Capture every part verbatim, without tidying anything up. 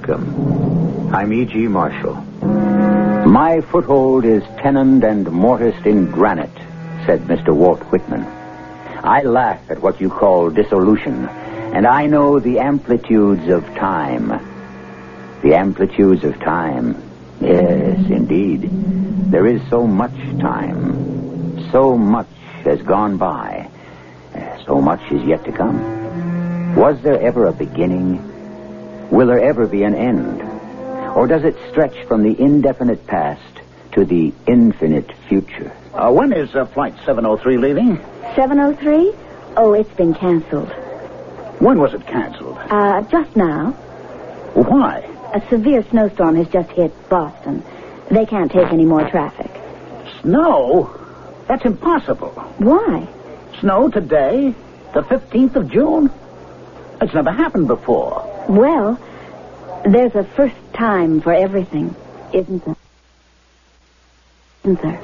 Welcome. I'm E G. Marshall. My foothold is tenoned and mortised in granite, said Mister Walt Whitman. I laugh at what you call dissolution, and I know the amplitudes of time. The amplitudes of time. Yes, indeed. There is so much time. So much has gone by. So much is yet to come. Was there ever a beginning? Will there ever be an end? Or does it stretch from the indefinite past to the infinite future? Uh, when is uh, Flight seven oh three leaving? seven oh three? Oh, it's been canceled. When was it canceled? Uh, just now. Why? A severe snowstorm has just hit Boston. They can't take any more traffic. Snow? That's impossible. Why? Snow today? The fifteenth of June? It's never happened before. Well, there's a first time for everything, isn't there? Isn't there?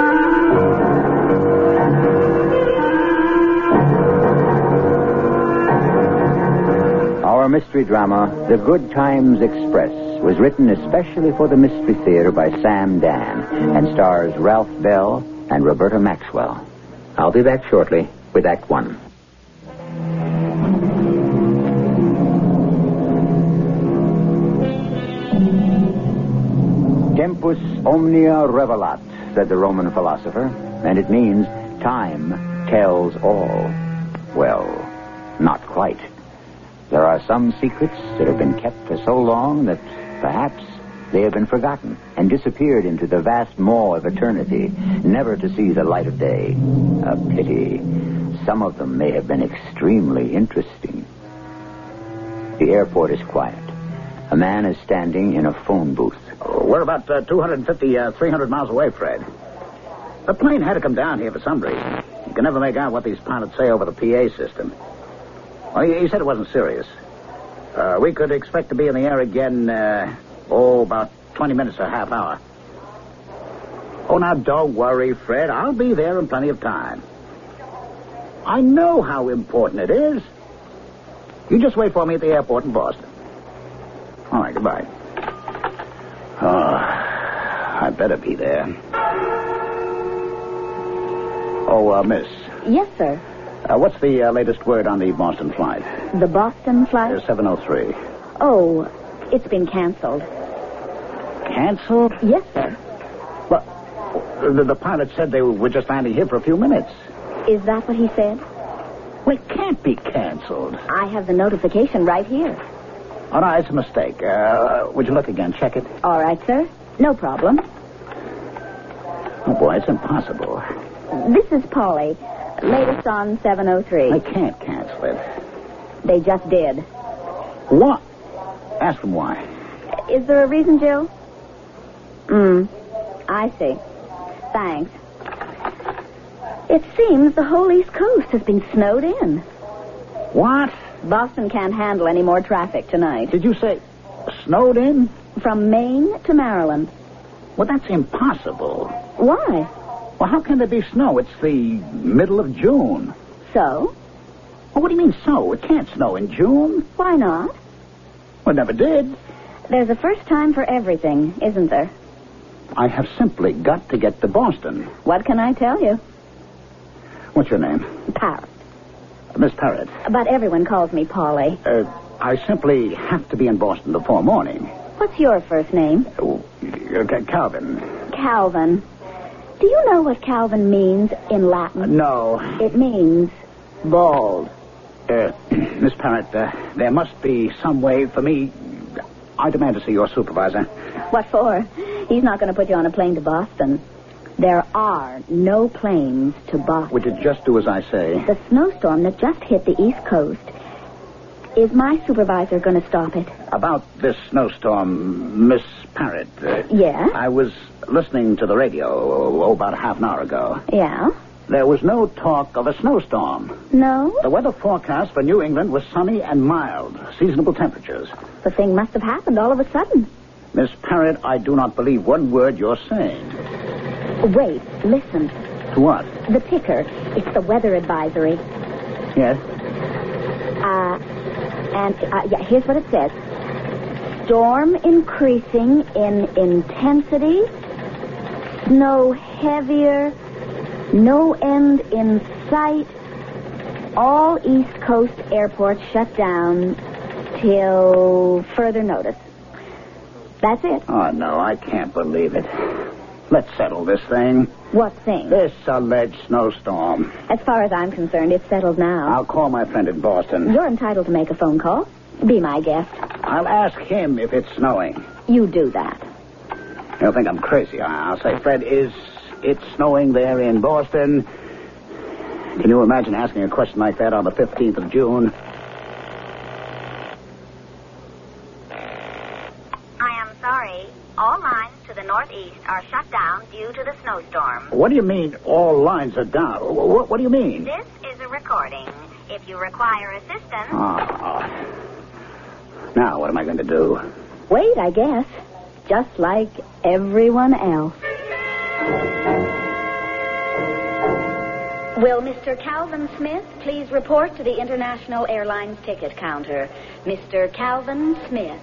Our mystery drama, The Good Times Express, was written especially for the Mystery Theater by Sam Dan and stars Ralph Bell and Roberta Maxwell. I'll be back shortly with Act One. Tempus omnia revelat, said the Roman philosopher, and it means time tells all. Well, not quite. There are some secrets that have been kept for so long that perhaps they have been forgotten and disappeared into the vast maw of eternity, never to see the light of day. A pity. Some of them may have been extremely interesting. The airport is quiet. A man is standing in a phone booth. Oh, we're about uh, two hundred fifty, uh, three hundred miles away, Fred. The plane had to come down here for some reason. You can never make out what these pilots say over the P A system. Well, he, he said it wasn't serious. Uh, we could expect to be in the air again, uh, oh, about twenty minutes or a half hour. Oh, now, don't worry, Fred. I'll be there in plenty of time. I know how important it is. You just wait for me at the airport in Boston. All right, goodbye. Oh, I better be there. Oh, uh, miss. Yes, sir. Uh, what's the uh, latest word on the Boston flight? The Boston flight? Uh, seven oh three. Oh, it's been canceled. Canceled? Yes, sir. Well, the, the pilot said they were just landing here for a few minutes. Is that what he said? Well, it can't be canceled. I have the notification right here. Oh, no, it's a mistake. Uh, would you look again? Check it. All right, sir. No problem. Oh, boy, it's impossible. This is Polly. Latest on seven oh three. I can't cancel it. They just did. What? Ask them why. Is there a reason, Jill? Hmm. I see. Thanks. It seems the whole East Coast has been snowed in. What? Boston can't handle any more traffic tonight. Did you say snowed in? From Maine to Maryland. Well, that's impossible. Why? Well, how can there be snow? It's the middle of June. So? Well, what do you mean, so? It can't snow in June. Why not? Well, it never did. There's a first time for everything, isn't there? I have simply got to get to Boston. What can I tell you? What's your name? Parrot. Uh, Miss Parrot. But everyone calls me Polly. Uh, I simply have to be in Boston before morning. What's your first name? Oh, uh, Calvin. Calvin. Do you know what Calvin means in Latin? Uh, no. It means bald. Uh, Miss Parrot, uh, there must be some way for me. I demand to see your supervisor. What for? He's not going to put you on a plane to Boston. There are no planes to Boston. Would you just do as I say? The snowstorm that just hit the East Coast. Is my supervisor going to stop it? About this snowstorm, Miss Parrot. Uh, yeah? I was listening to the radio oh, about a half an hour ago. Yeah? There was no talk of a snowstorm. No? The weather forecast for New England was sunny and mild, seasonable temperatures. The thing must have happened all of a sudden. Miss Parrot, I do not believe one word you're saying. Wait, listen. To what? The ticker. It's the weather advisory. Yes? Uh, and, uh, yeah, here's what it says. storm increasing in intensity, snow heavier, no end in sight. All East Coast airports shut down till further notice. That's it. Oh, no, I can't believe it. Let's settle this thing. What thing? This alleged snowstorm. As far as I'm concerned, it's settled now. I'll call my friend in Boston. You're entitled to make a phone call. Be my guest. I'll ask him if it's snowing. You do that. You'll think I'm crazy. I'll say, Fred, is it snowing there in Boston? Can you imagine asking a question like that on the fifteenth of June? I am sorry. All lines to the northeast are shut down due to the snowstorm. What do you mean all lines are down? What, what do you mean? This is a recording. If you require assistance... Oh. Now, what am I going to do? Wait, I guess. Just like everyone else. Will Mister Calvin Smith please report to the International Airlines ticket counter? Mister Calvin Smith.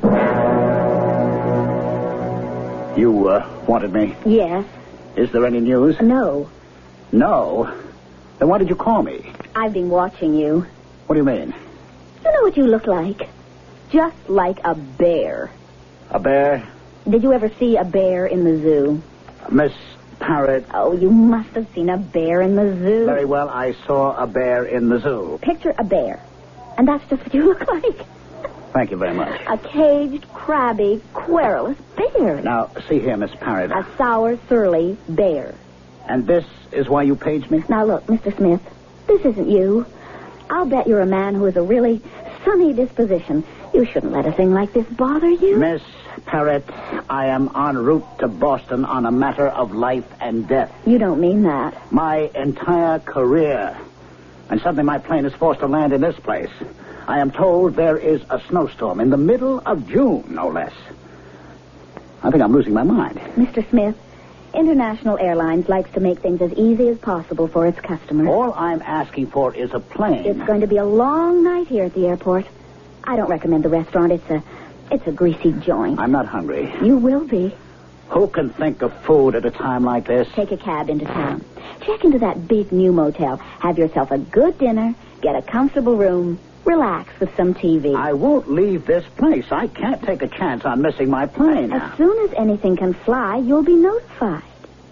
You, uh, wanted me? Yes. Is there any news? No. No? Then why did you call me? I've been watching you. What do you mean? You know what you look like? Just like a bear. A bear? Did you ever see a bear in the zoo? Miss Parrott. Oh, you must have seen a bear in the zoo. Very well, I saw a bear in the zoo. Picture a bear. And that's just what you look like. Thank you very much. A caged, crabby, querulous bear. Now, see here, Miss Parrott. A sour, surly bear. And this is why you paged me? Now, look, Mister Smith, this isn't you. I'll bet you're a man who has a really sunny disposition. You shouldn't let a thing like this bother you. Miss Parrott, I am en route to Boston on a matter of life and death. You don't mean that. My entire career. And suddenly my plane is forced to land in this place. I am told there is a snowstorm in the middle of June, no less. I think I'm losing my mind. Mister Smith, International Airlines likes to make things as easy as possible for its customers. All I'm asking for is a plane. It's going to be a long night here at the airport. I don't recommend the restaurant. It's a, it's a greasy joint. I'm not hungry. You will be. Who can think of food at a time like this? Take a cab into town. Check into that big new motel. Have yourself a good dinner. Get a comfortable room. Relax with some T V. I won't leave this place. I can't take a chance on missing my plane now. As soon as anything can fly, you'll be notified.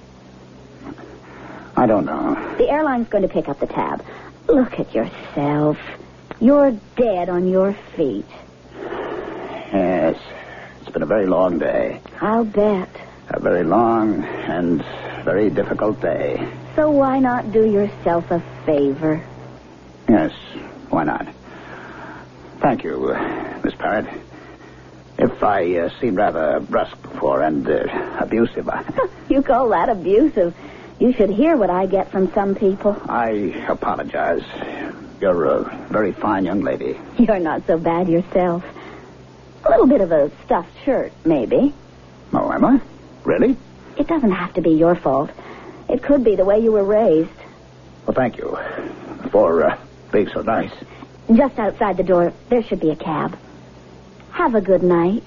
I don't know. The airline's going to pick up the tab. Look at yourself. You're dead on your feet. Yes. It's been a very long day. I'll bet. A very long and very difficult day. So why not do yourself a favor? Yes, why not? Thank you, uh, Miss Parrott. If I uh, seemed rather brusque before and uh, abusive, I... You call that abusive? You should hear what I get from some people. I apologize. You're a very fine young lady. You're not so bad yourself. A little bit of a stuffed shirt, maybe. Oh, am I? Really? It doesn't have to be your fault. It could be the way you were raised. Well, thank you for uh, being so nice. Just outside the door, there should be a cab. Have a good night.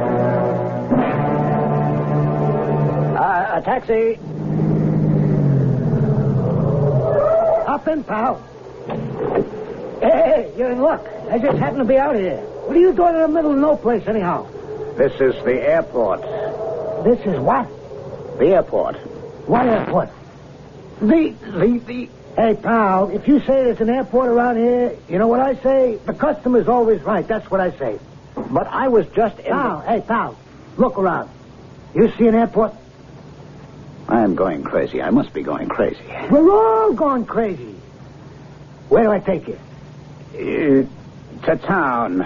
Uh, a taxi. Hop in, pal. Hey, hey, you're in luck. I just happened to be out here. What are you doing in the middle of no place, anyhow? This is the airport. This is what? The airport. What airport? The, the, the... Hey, pal, if you say there's an airport around here, you know what I say? The customer's always right. That's what I say. But I was just in... Pal, hey, pal, look around. You see an airport? I am going crazy. I must be going crazy. We're all going crazy. Where do I take you? Uh, to town.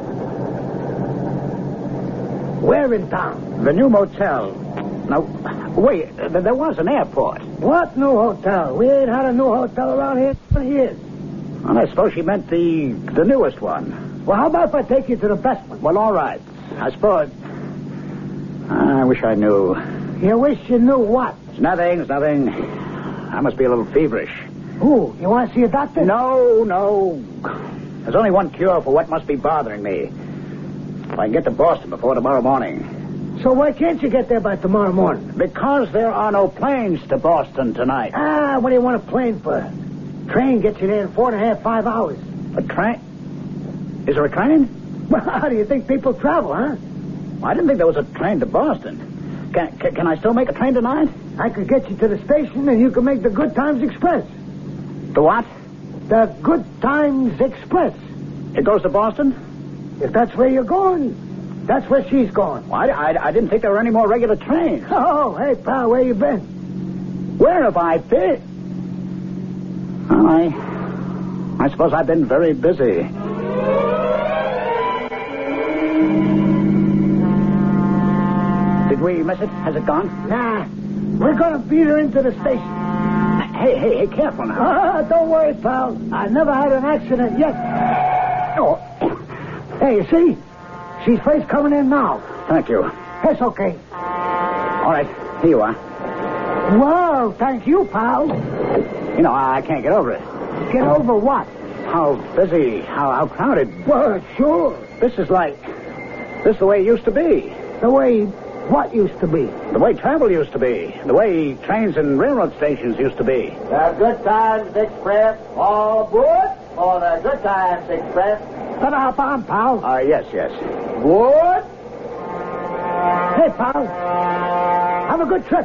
Where in town? The new motel. Now, wait, th- there was an airport. What new hotel? We ain't had a new hotel around here in years. Well, I suppose she meant the the newest one. Well, how about if I take you to the best one? Well, all right. I suppose. I wish I knew. You wish you knew what? It's nothing, it's nothing. I must be a little feverish. Ooh, you want to see a doctor? No, no. There's only one cure for what must be bothering me. If I can get to Boston before tomorrow morning. So why can't you get there by tomorrow morning? Because there are no planes to Boston tonight. Ah, what do you want a plane for? Train gets you there in four and a half, five hours. A train? Is there a train? Well, how do you think people travel, huh? I didn't think there was a train to Boston. Can, can, can I still make a train tonight? I could get you to the station and you can make the Good Times Express. The what? The Good Times Express. It goes to Boston? If that's where you're going, that's where she's going. Well, I, I, I didn't think there were any more regular trains. Oh, hey, pal, where you been? Where have I been? Well, I, I suppose I've been very busy. Did we miss it? Has it gone? Nah. We're going to beat her into the station. Hey, hey, hey, careful now. Ah, don't worry, pal. I never had an accident yet. Oh. Hey, you see? She's first coming in now. Thank you. That's okay. All right, here you are. Well, thank you, pal. You know, I can't get over it. Get over what? How busy, how, how crowded. Well, sure. This is like, this is the way it used to be. The way what used to be? The way travel used to be. The way trains and railroad stations used to be. The Good Times Express, all aboard for the Good Times Express. Better hop on, pal. Uh, yes, yes. Good. Hey, pal. Have a good trip.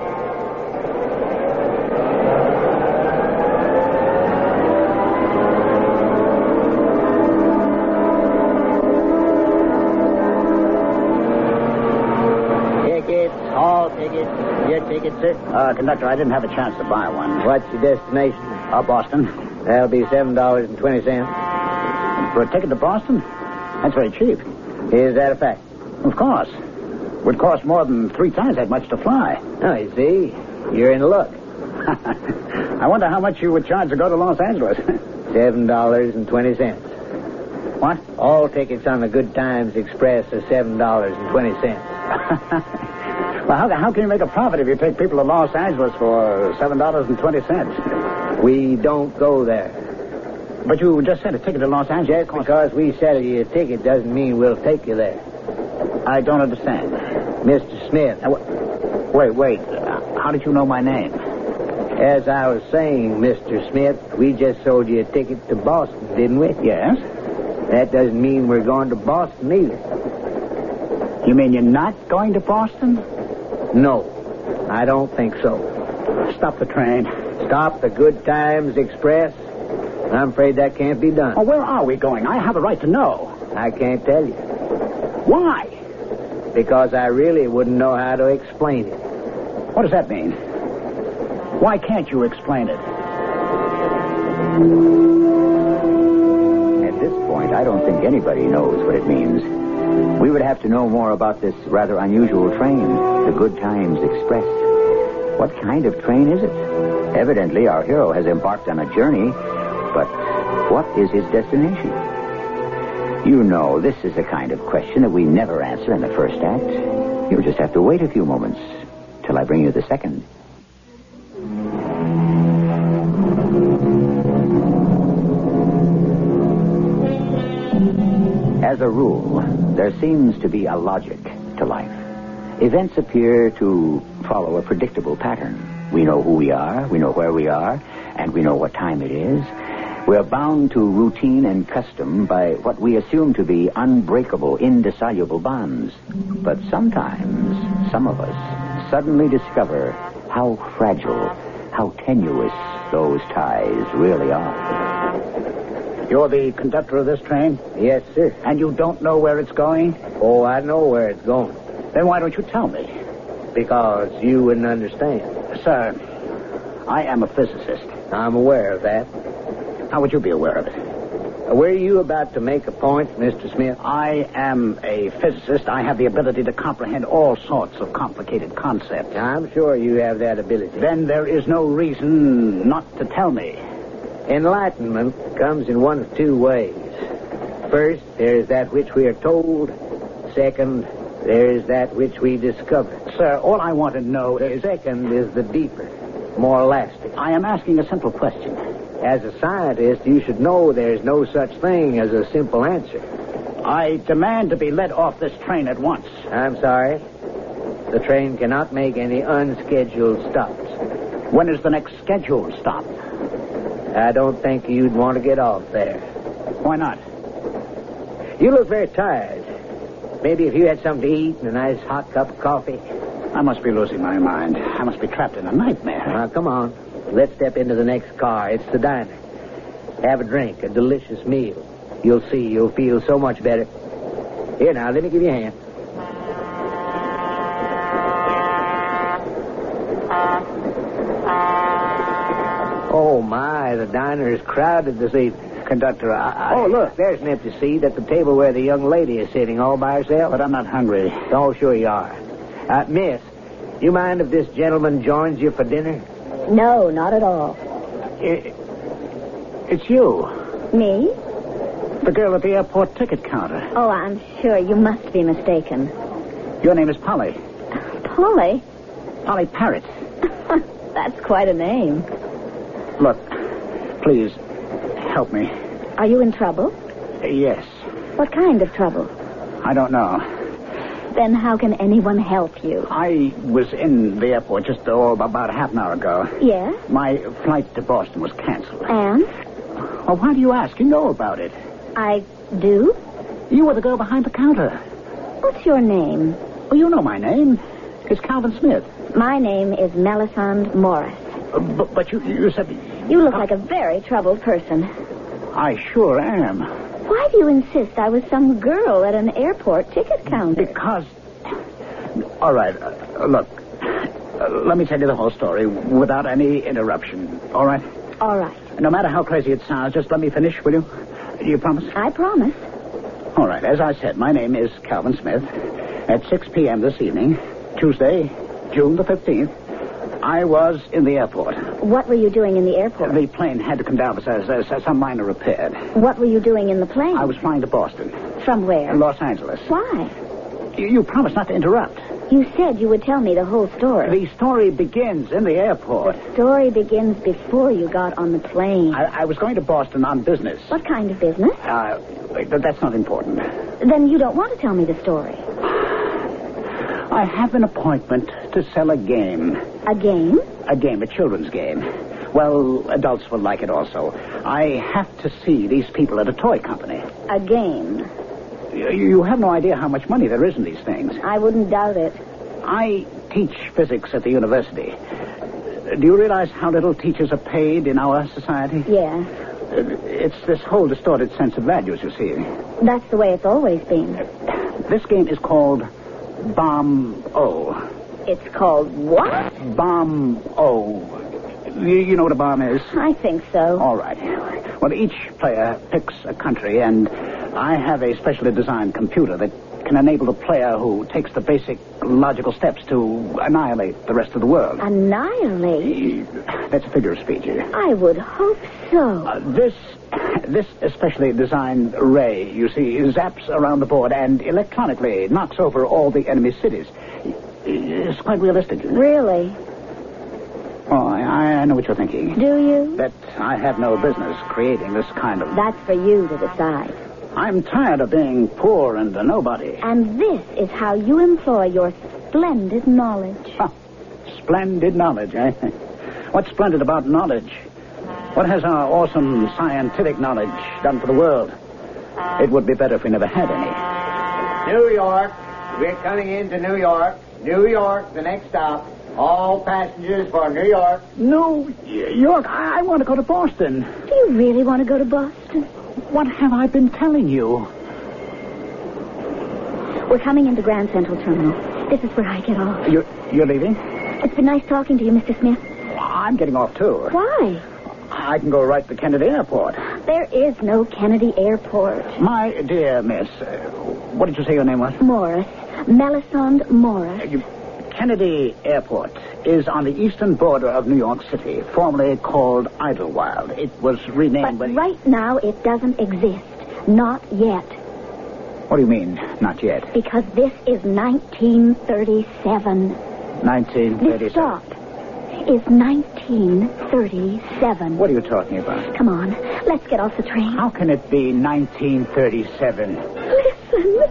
All tickets. Your ticket, sir? Uh, conductor, I didn't have a chance to buy one. What's your destination? Uh, Boston. That'll be seven dollars and twenty cents. For a ticket to Boston? That's very cheap. Is that a fact? Of course. Would cost more than three times that much to fly. Oh, you see, you're in luck. I wonder how much you would charge to go to Los Angeles. Seven dollars and twenty cents. What? All tickets on the Good Times Express are seven dollars and twenty cents. Well, how, how can you make a profit if you take people to Los Angeles for seven dollars and twenty cents? We don't go there. But you just said a ticket to Los Angeles. Just because we sell you a ticket doesn't mean we'll take you there. I don't understand. Mister Smith. Uh, wait, wait. Uh, how did you know my name? As I was saying, Mister Smith, we just sold you a ticket to Boston, didn't we? Yes. That doesn't mean we're going to Boston either. You mean you're not going to Boston? No, I don't think so. Stop the train. Stop the Good Times Express? I'm afraid that can't be done. Oh, where are we going? I have a right to know. I can't tell you. Why? Because I really wouldn't know how to explain it. What does that mean? Why can't you explain it? At this point, I don't think anybody knows what it means. We would have to know more about this rather unusual train, the Good Times Express. What kind of train is it? Evidently, our hero has embarked on a journey, but what is his destination? You know, this is the kind of question that we never answer in the first act. You'll just have to wait a few moments till I bring you the second. As a rule, there seems to be a logic to life. Events appear to follow a predictable pattern. We know who we are, we know where we are, and we know what time it is. We're bound to routine and custom by what we assume to be unbreakable, indissoluble bonds. But sometimes, some of us suddenly discover how fragile, how tenuous those ties really are. You're the conductor of this train? Yes, sir. And you don't know where it's going? Oh, I know where it's going. Then why don't you tell me? Because you wouldn't understand. Sir, I am a physicist. I'm aware of that. How would you be aware of it? Were you about to make a point, Mister Smith? I am a physicist. I have the ability to comprehend all sorts of complicated concepts. I'm sure you have that ability. Then there is no reason not to tell me. Enlightenment comes in one of two ways. First, there is that which we are told. Second, there is that which we discover. Sir, all I want to know The is... second is the deeper, more lasting. I am asking a simple question. As a scientist, you should know there's no such thing as a simple answer. I demand to be let off this train at once. I'm sorry. The train cannot make any unscheduled stops. When is the next scheduled stop? I don't think you'd want to get off there. Why not? You look very tired. Maybe if you had something to eat and a nice hot cup of coffee. I must be losing my mind. I must be trapped in a nightmare. Now, come on. Let's step into the next car. It's the diner. Have a drink, a delicious meal. You'll see, you'll feel so much better. Here, now, let me give you a hand. Oh, my, the diner is crowded this evening. Conductor, I, I... Oh, look, there's an empty seat at the table where the young lady is sitting all by herself. But I'm not hungry. Oh, sure you are. Uh, miss, you mind if this gentleman joins you for dinner? No, not at all. It, it's you. Me? The girl at the airport ticket counter. Oh, I'm sure you must be mistaken. Your name is Polly. Polly? Polly Parrott. That's quite a name. Look, please, help me. Are you in trouble? Yes. What kind of trouble? I don't know. Then how can anyone help you? I was in the airport just oh, about a half an hour ago. Yes? My flight to Boston was canceled. And? Well, why do you ask? You know about it. I do? You were the girl behind the counter. What's your name? Well, you know my name. It's Calvin Smith. My name is Melisande Morris. Uh, but, but you, you said... You look like a very troubled person. I sure am. Why do you insist I was some girl at an airport ticket counter? Because... All right, uh, look. Uh, let me tell you the whole story without any interruption, all right? All right. No matter how crazy it sounds, just let me finish, will you? Do you promise? I promise. All right, as I said, my name is Calvin Smith. At six p.m. this evening, Tuesday, June the fifteenth, I was in the airport. What were you doing in the airport? The plane had to come down for uh, some minor repair. What were you doing in the plane? I was flying to Boston. From where? Los Angeles. Why? You, you promised not to interrupt. You said you would tell me the whole story. The story begins in the airport. The story begins before you got on the plane. I, I was going to Boston on business. What kind of business? Uh, that's not important. Then you don't want to tell me the story. I have an appointment to sell a game. A game? A game, a children's game. Well, adults will like it also. I have to see these people at a toy company. A game? You, you have no idea how much money there is in these things. I wouldn't doubt it. I teach physics at the university. Do you realize how little teachers are paid in our society? Yeah. It's this whole distorted sense of values, you see. That's the way it's always been. This game is called Bomb O. It's called what? Bomb O. You, you know what a bomb is? I think so. All right. Well, each player picks a country, and I have a specially designed computer that can enable the player who takes the basic logical steps to annihilate the rest of the world. Annihilate? That's a figure of speech. I would hope so. Uh, this this especially designed ray, you see, zaps around the board and electronically knocks over all the enemy cities. It's quite realistic. Really? Oh, I, I know what you're thinking. Do you? That I have no business creating this kind of... That's for you to decide. I'm tired of being poor and a nobody. And this is how you employ your splendid knowledge. Huh. Splendid knowledge, eh? What's splendid about knowledge? What has our awesome scientific knowledge done for the world? It would be better if we never had any. New York. We're coming into New York. New York, the next stop. All passengers for New York. New York? I want to go to Boston. Do you really want to go to Boston? What have I been telling you? We're coming into Grand Central Terminal. This is where I get off. You're, you're leaving? It's been nice talking to you, Mister Smith. I'm getting off, too. Why? I can go right to Kennedy Airport. There is no Kennedy Airport. My dear miss, uh, what did you say your name was? Morris. Melisande Morris. Uh, you, Kennedy Airport is on the eastern border of New York City, formerly called Idlewild. It was renamed... But when... right now it doesn't exist. Not yet. What do you mean, not yet? Because this is nineteen thirty-seven. nineteen thirty-seven. This stop is nineteen thirty-seven. What are you talking about? Come on, let's get off the train. How can it be nineteen thirty-seven? Listen. listen.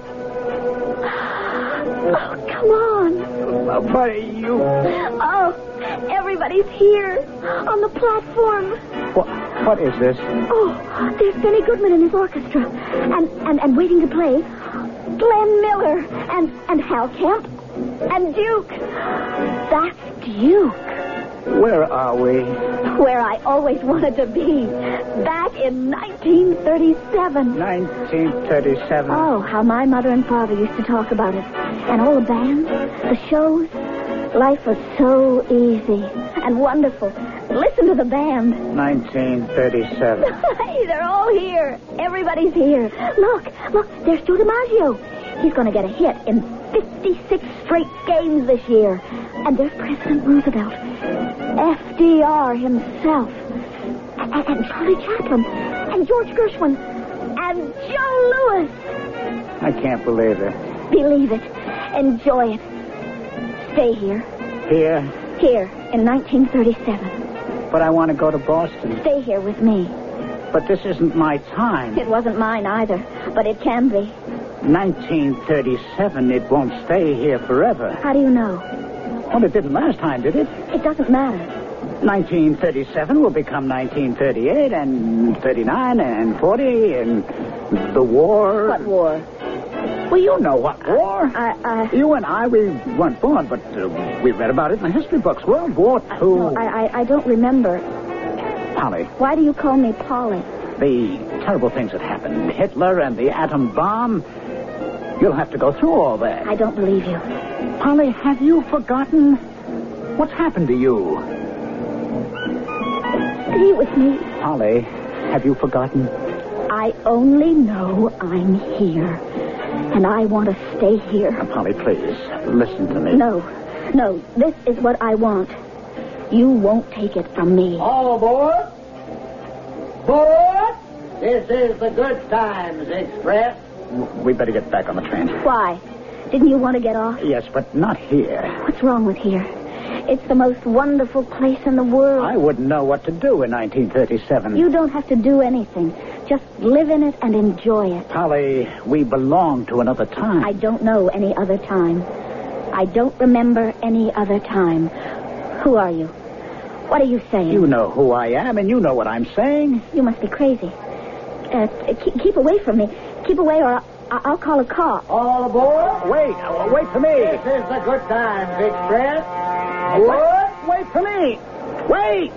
Oh, come on. Uh, buddy, you... Oh, everybody's here on the platform. What, what is this? Oh, there's Benny Goodman and his orchestra. And, and, and waiting to play, Glenn Miller and, and Hal Kemp and Duke. That's Duke. Where are we? Where I always wanted to be. Back in nineteen thirty-seven. nineteen thirty-seven. Oh, how my mother and father used to talk about it. And all the bands, the shows. Life was so easy and wonderful. Listen to the band. nineteen thirty-seven. Hey, they're all here. Everybody's here. Look, look, there's Joe DiMaggio. He's going to get a hit in fifty-six straight games this year. And there's President Roosevelt. F D R himself. And, and Charlie Chaplin. And George Gershwin. And Joe Louis. I can't believe it. Believe it. Enjoy it. Stay here. Here? Here, in nineteen thirty-seven. But I want to go to Boston. Stay here with me. But this isn't my time. It wasn't mine either, but it can be. nineteen thirty-seven, it won't stay here forever. How do you know? Well, it didn't last time, did it? It doesn't matter. nineteen thirty-seven will become nineteen thirty-eight and thirty-nine and forty and the war. What war? Well, you know what war. I, I... You and I, we weren't born, but uh, we read about it in the history books. World War Two. No, I, I, I don't remember. Polly. Why do you call me Polly? The terrible things that happened. Hitler and the atom bomb. You'll have to go through all that. I don't believe you. Polly, have you forgotten? What's happened to you? Stay with me. Polly, have you forgotten? I only know I'm here. And I want to stay here. Now, Polly, please, listen to me. No, no, this is what I want. You won't take it from me. All aboard. Board. This is the Good Times Express. We better get back on the train. Why? Didn't you want to get off? Yes, but not here. What's wrong with here? It's the most wonderful place in the world. I wouldn't know what to do in nineteen thirty-seven. You don't have to do anything. Just live in it and enjoy it. Polly, we belong to another time. I don't know any other time. I don't remember any other time. Who are you? What are you saying? You know who I am, and you know what I'm saying. You must be crazy. Uh, keep, keep away from me. Keep away or I'll, I'll call a cop. All aboard. Wait, uh, wait for me. This is the Good Times Express. What? Wait for me. Wait.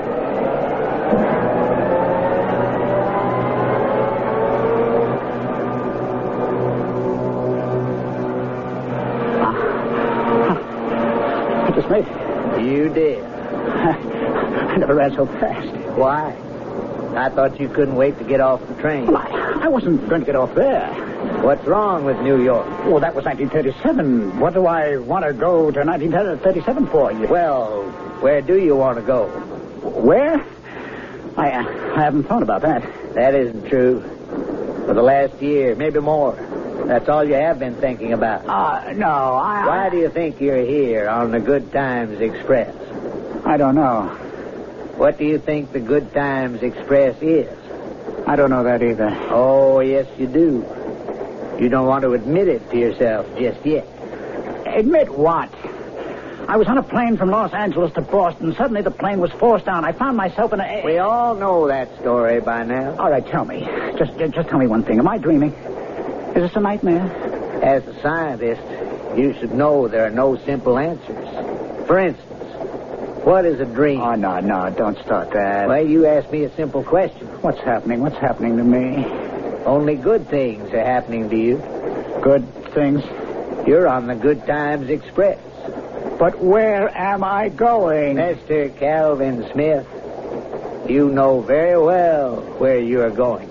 I just made it. You did. I never ran so fast. Why? I thought you couldn't wait to get off the train. Well, I, I wasn't going to get off there. What's wrong with New York? Well, that was nineteen thirty-seven. What do I want to go to nineteen thirty-seven for? You... Well, where do you want to go? Where? I, uh, I haven't thought about that. That isn't true. For the last year, maybe more. That's all you have been thinking about. Uh, no, I... Why do you think you're here on the Good Times Express? I don't know. What do you think the Good Times Express is? I don't know that either. Oh, yes, you do. You don't want to admit it to yourself just yet. Admit what? I was on a plane from Los Angeles to Boston. Suddenly the plane was forced down. I found myself in a... We all know that story by now. All right, tell me. Just, just tell me one thing. Am I dreaming? Is this a nightmare? As a scientist, you should know there are no simple answers. For instance, what is a dream? Oh, no, no, don't start that. Well, you asked me a simple question. What's happening? What's happening to me? Only good things are happening to you. Good things? You're on the Good Times Express. But where am I going? Mister Calvin Smith, you know very well where you're going.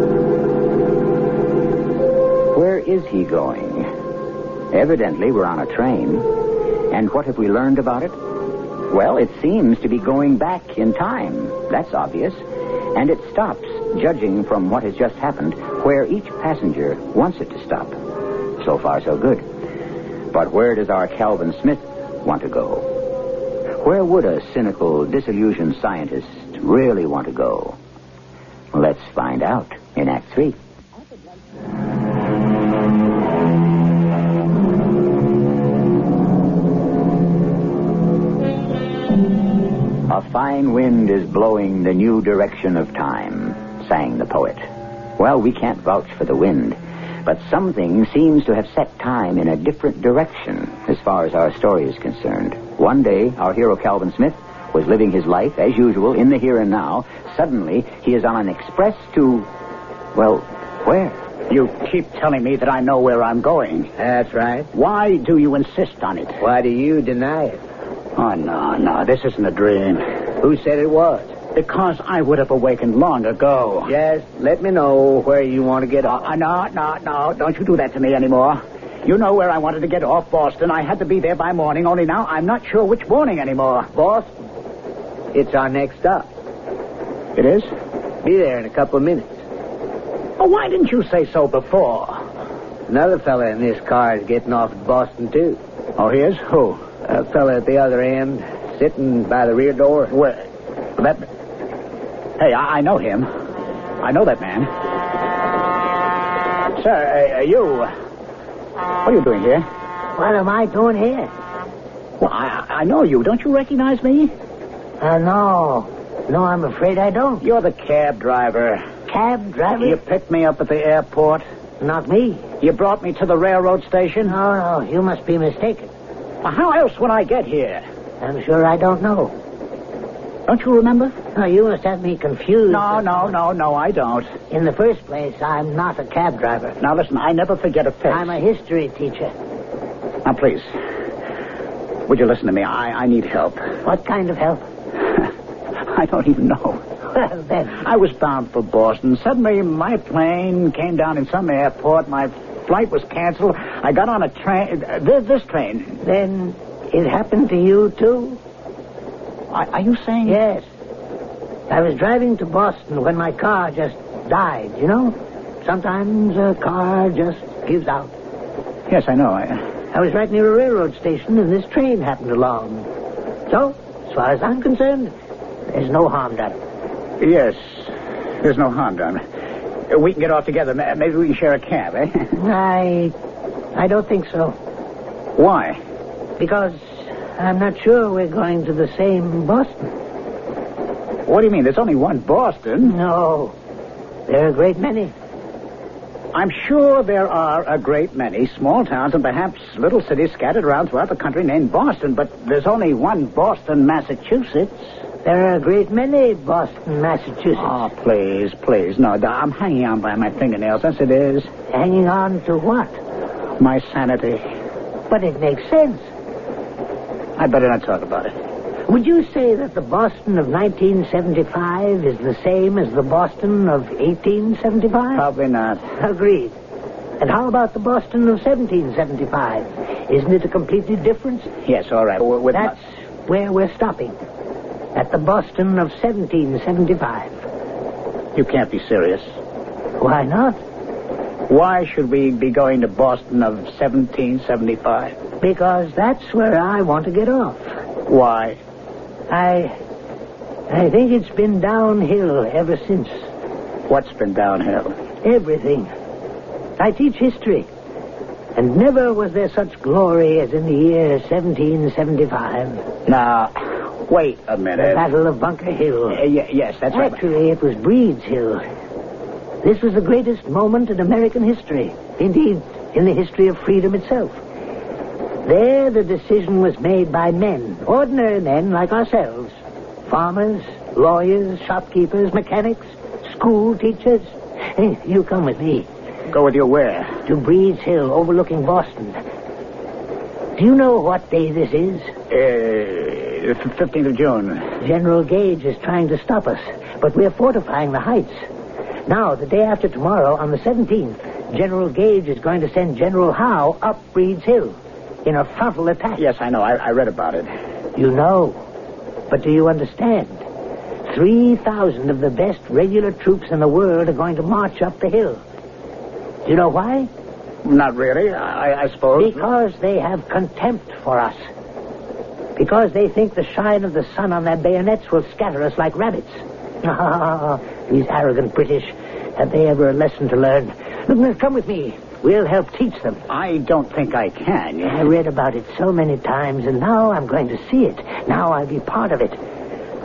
Where is he going? Evidently, we're on a train. And what have we learned about it? Well, it seems to be going back in time. That's obvious. And it stops, judging from what has just happened, where each passenger wants it to stop. So far, so good. But where does our Calvin Smith want to go? Where would a cynical, disillusioned scientist really want to go? Let's find out in Act Three. A fine wind is blowing the new direction of time, sang the poet. Well, we can't vouch for the wind, but something seems to have set time in a different direction as far as our story is concerned. One day, our hero Calvin Smith was living his life, as usual, in the here and now. Suddenly, he is on an express to, well, where? You keep telling me that I know where I'm going. That's right. Why do you insist on it? Why do you deny it? Oh, no, no, this isn't a dream. Who said it was? Because I would have awakened long ago. Just let me know where you want to get off. Uh, no, no, no, don't you do that to me anymore. You know where I wanted to get off, Boston. I had to be there by morning, only now I'm not sure which morning anymore. Boston? It's our next stop. It is? Be there in a couple of minutes. Oh, why didn't you say so before? Another fella in this car is getting off at Boston, too. Oh, he is? Who? A fella at the other end, sitting by the rear door. Where? That... Hey, I, I know him. I know that man. Sir, uh, you... What are you doing here? What am I doing here? Well, I, I know you. Don't you recognize me? Uh, no. No, I'm afraid I don't. You're the cab driver. Cab driver? You picked me up at the airport. Not me. You brought me to the railroad station. No, no, you must be mistaken. Well, how else would I get here? I'm sure I don't know. Don't you remember? No, you must have me confused. No, no, no, no, I don't. In the first place, I'm not a cab driver. Now, listen, I never forget a face. I'm a history teacher. Now, please, would you listen to me? I, I need help. What kind of help? I don't even know. Well, then. I was bound for Boston. Suddenly, my plane came down in some airport. My flight was canceled. I got on a train. Uh, this, this train. Then it happened to you, too? Are, are you saying? Yes. I was driving to Boston when my car just died, you know? Sometimes a car just gives out. Yes, I know. I... I was right near a railroad station, and this train happened along. So, as far as I'm concerned, there's no harm done. Yes, there's no harm done. We can get off together. Maybe we can share a cab, eh? I... I don't think so. Why? Because I'm not sure we're going to the same Boston. What do you mean? There's only one Boston. No. There are a great many. I'm sure there are a great many small towns and perhaps little cities scattered around throughout the country named Boston, but there's only one Boston, Massachusetts. There are a great many Boston, Massachusetts. Oh, please, please. No, I'm hanging on by my fingernails, as it is. Hanging on to what? My sanity. But it makes sense. I'd better not talk about it. Would you say that the Boston of nineteen seventy-five is the same as the Boston of eighteen seventy-five? Probably not. Agreed. And how about the Boston of seventeen seventy-five? Isn't it a completely different? Yes, all right. With That's my... where we're stopping. At the Boston of seventeen seventy-five. You can't be serious. Why not? Why should we be going to Boston of seventeen seventy-five? Because that's where I want to get off. Why? I... I think it's been downhill ever since. What's been downhill? Everything. I teach history. And never was there such glory as in the year seventeen seventy-five. Now, wait a minute. The Battle of Bunker Hill. Uh, y- yes, that's right. Actually, it was Breed's Hill. This was the greatest moment in American history. Indeed, in the history of freedom itself. There, the decision was made by men, ordinary men like ourselves. Farmers, lawyers, shopkeepers, mechanics, school teachers. Hey, you come with me. Go with you where? To Breed's Hill, overlooking Boston. Do you know what day this is? Uh, fifteenth of June. General Gage is trying to stop us, but we're fortifying the heights. Now, the day after tomorrow, on the seventeenth, General Gage is going to send General Howe up Breed's Hill in a frontal attack. Yes, I know. I, I read about it. You know. But do you understand? three thousand of the best regular troops in the world are going to march up the hill. Do you know why? Not really, I, I suppose. Because they have contempt for us. Because they think the shine of the sun on their bayonets will scatter us like rabbits. Ah, these arrogant British. Have they ever a lesson to learn? Look, come with me. We'll help teach them. I don't think I can. I read about it so many times, and now I'm going to see it. Now I'll be part of it.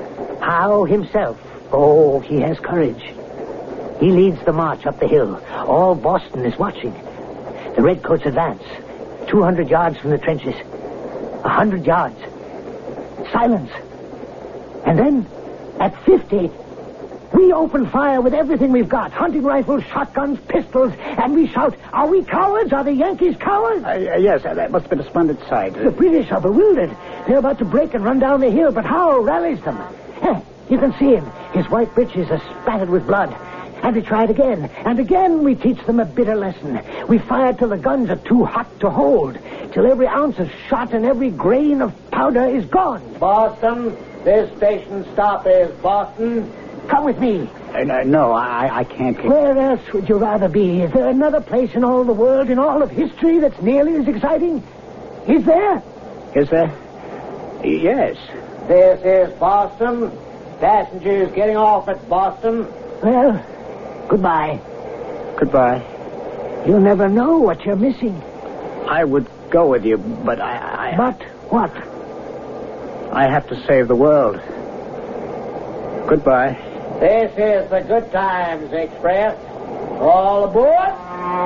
Howe himself. Oh, he has courage. He leads the march up the hill. All Boston is watching. The redcoats advance. Two hundred yards from the trenches. A hundred yards. Silence. And then, at fifty, we open fire with everything we've got. Hunting rifles, shotguns, pistols, and we shout, "Are we cowards? Are the Yankees cowards?" Uh, uh, yes, uh, that must have been a splendid sight. The British are bewildered. They're about to break and run down the hill, but Howe rallies them. Eh, you can see him. His white breeches are spattered with blood. And they try it again. And again we teach them a bitter lesson. We fire till the guns are too hot to hold. Till every ounce of shot and every grain of powder is gone. Boston, this station stop is Boston. Come with me. Uh, no, no, I, I can't. Where else would you rather be? Is there another place in all the world, in all of history, that's nearly as exciting? Is there? Is there? Yes. This is Boston. Passengers getting off at Boston. Well, goodbye. Goodbye. You'll never know what you're missing. I would go with you, but I... I But what? I have to save the world. Goodbye. This is the Good Times Express. All aboard.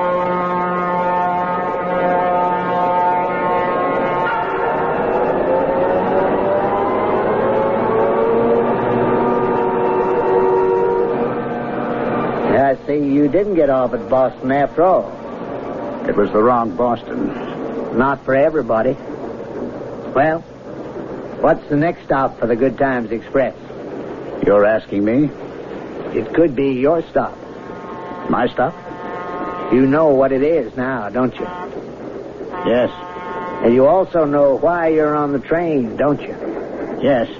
I see you didn't get off at Boston after all. It was the wrong Boston. Not for everybody. Well, what's the next stop for the Good Times Express? You're asking me? It could be your stop. My stop? You know what it is now, don't you? Yes. And you also know why you're on the train, don't you? Yes.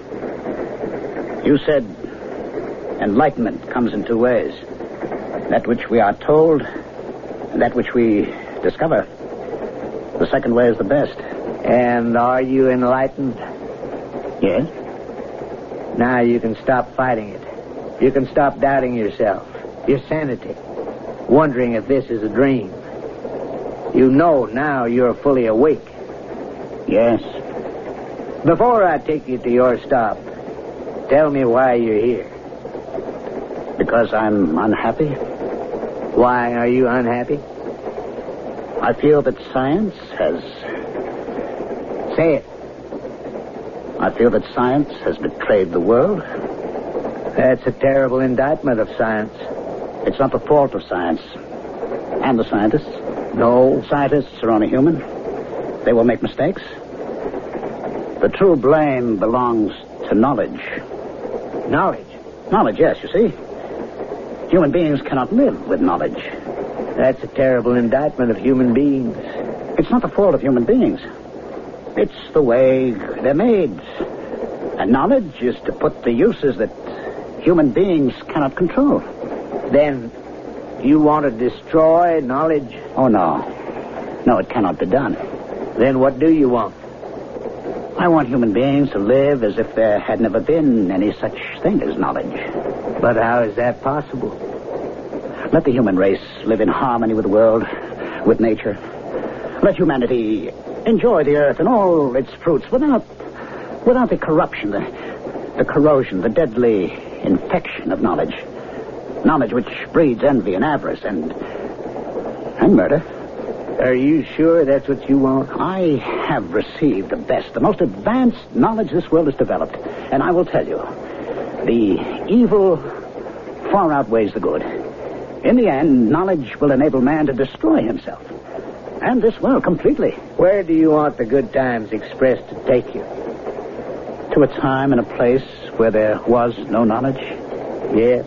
You said enlightenment comes in two ways. That which we are told, and that which we discover. The second way is the best. And are you enlightened? Yes. Now you can stop fighting it. You can stop doubting yourself, your sanity, wondering if this is a dream. You know now you're fully awake. Yes. Before I take you to your stop, tell me why you're here. Because I'm unhappy. Why are you unhappy? I feel that science has... Say it. I feel that science has betrayed the world. That's a terrible indictment of science. It's not the fault of science. And the scientists. No. Scientists are only human. They will make mistakes. The true blame belongs to knowledge. Knowledge? Knowledge, yes, you see. Human beings cannot live with knowledge. That's a terrible indictment of human beings. It's not the fault of human beings. It's the way they're made. And knowledge is to put the uses that human beings cannot control. Then you want to destroy knowledge? Oh, no. No, it cannot be done. Then what do you want? I want human beings to live as if there had never been any such thing as knowledge. But how is that possible? Let the human race live in harmony with the world, with nature. Let humanity enjoy the earth and all its fruits without without the corruption, the, the corrosion, the deadly infection of knowledge. Knowledge which breeds envy and avarice and and murder. Are you sure that's what you want? I have received the best, the most advanced knowledge this world has developed. And I will tell you, the evil far outweighs the good. In the end, knowledge will enable man to destroy himself. And this world completely. Where do you want the Good Times Express to take you? To a time and a place where there was no knowledge? Yes.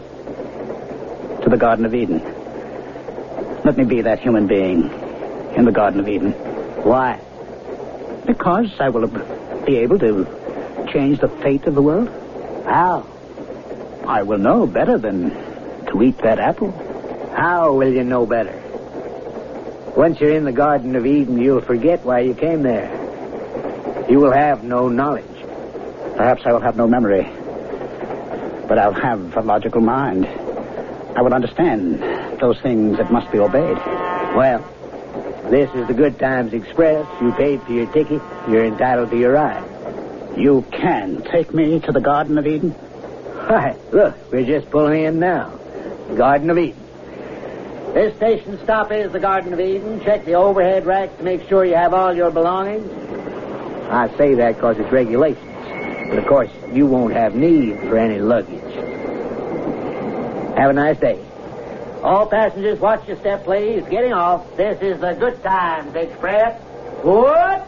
To the Garden of Eden. Let me be that human being in the Garden of Eden. Why? Because I will be able to change the fate of the world. How? I will know better than to eat that apple. How will you know better? Once you're in the Garden of Eden, you'll forget why you came there. You will have no knowledge. Perhaps I will have no memory. But I'll have a logical mind. I will understand those things that must be obeyed. Well, this is the Good Times Express. You paid for your ticket. You're entitled to your ride. You can take me to the Garden of Eden? Right. Look, we're just pulling in now. Garden of Eden. This station stop is the Garden of Eden. Check the overhead racks to make sure you have all your belongings. I say that because it's regulations. But, of course, you won't have need for any luggage. Have a nice day. All passengers, watch your step, please. Getting off. This is the Good Times Express. Good.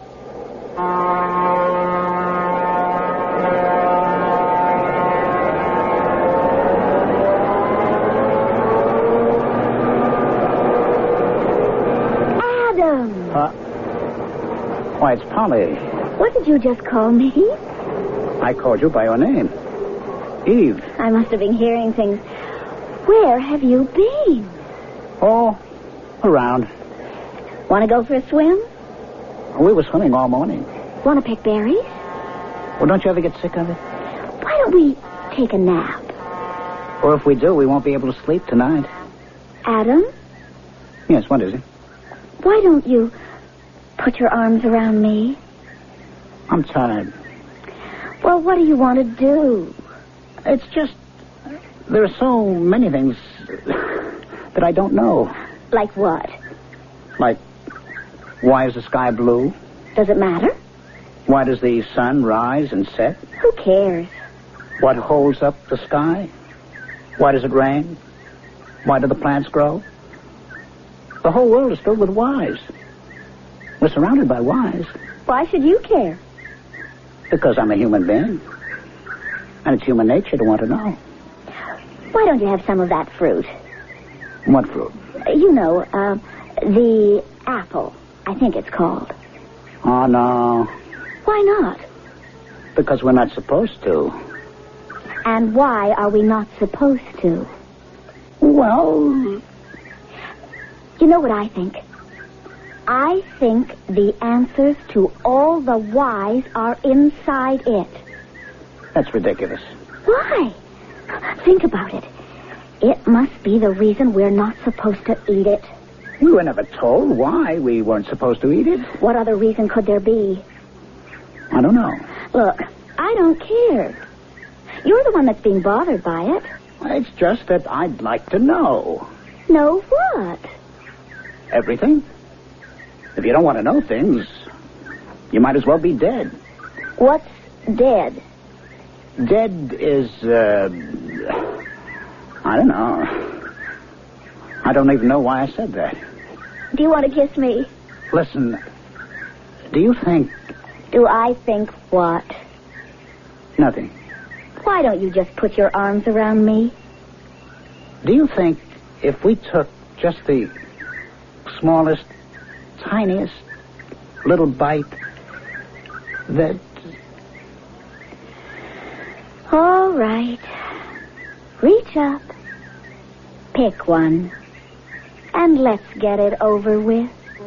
Adam! Uh, why, it's Polly. What did you just call me? I called you by your name. Eve. I must have been hearing things. Where have you been? Oh, around. Want to go for a swim? We were swimming all morning. Want to pick berries? Well, don't you ever get sick of it? Why don't we take a nap? Or if we do, we won't be able to sleep tonight. Adam, Yes, what is it? why don't you put your arms around me? I'm tired. Well, what do you want to do? It's just... There are so many things that I don't know. Like what? Like, why is the sky blue? Does it matter? Why does the sun rise and set? Who cares? What holds up the sky? Why does it rain? Why do the plants grow? The whole world is filled with whys. We're surrounded by whys Why should you care? because I'm a human being. And it's human nature to want to know. Why don't you have some of that fruit? What fruit? You know, uh, the apple, I think it's called. Oh, no. Why not? Because we're not supposed to. And why are we not supposed to? Well... You know what I think? I think the answers to all the whys are inside it. That's ridiculous. Why? Think about it. It must be the reason we're not supposed to eat it. We were never told why we weren't supposed to eat it. What other reason could there be? I don't know. Look, I don't care. You're the one that's being bothered by it. It's just that I'd like to know. Know what? Everything. If you don't want to know things, you might as well be dead. What's dead? Dead is, uh... I don't know. I don't even know why I said that. Do you want to kiss me? Listen, do you think... Do I think what? Nothing. Why don't you just put your arms around me? Do you think if we took just the smallest, tiniest little bite that... All right. Reach up. Pick one. And let's get it over with.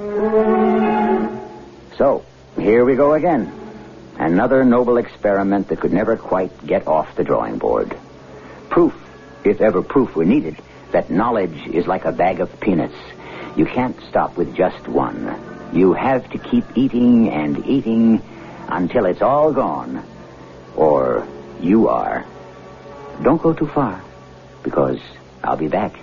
So, here we go again. Another noble experiment that could never quite get off the drawing board. Proof, if ever proof were needed, that knowledge is like a bag of peanuts. You can't stop with just one. You have to keep eating and eating until it's all gone. Or you are. Don't go too far, because I'll be back.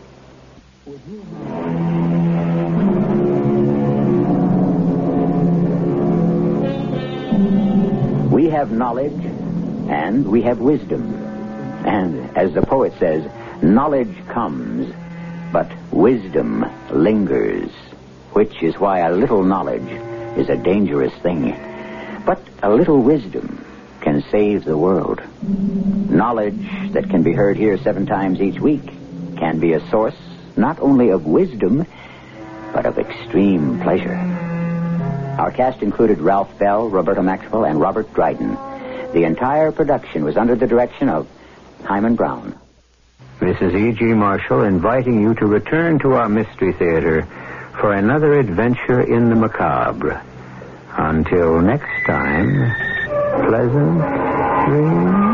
We have knowledge, and we have wisdom. And, as the poet says, knowledge comes, but wisdom lingers, which is why a little knowledge is a dangerous thing. But a little wisdom can save the world. Knowledge that can be heard here seven times each week can be a source not only of wisdom, but of extreme pleasure. Our cast included Ralph Bell, Roberta Maxwell, and Robert Dryden. The entire production was under the direction of Hyman Brown. This is E G. Marshall inviting you to return to our Mystery Theater for another adventure in the macabre. Until next time, pleasant dreams.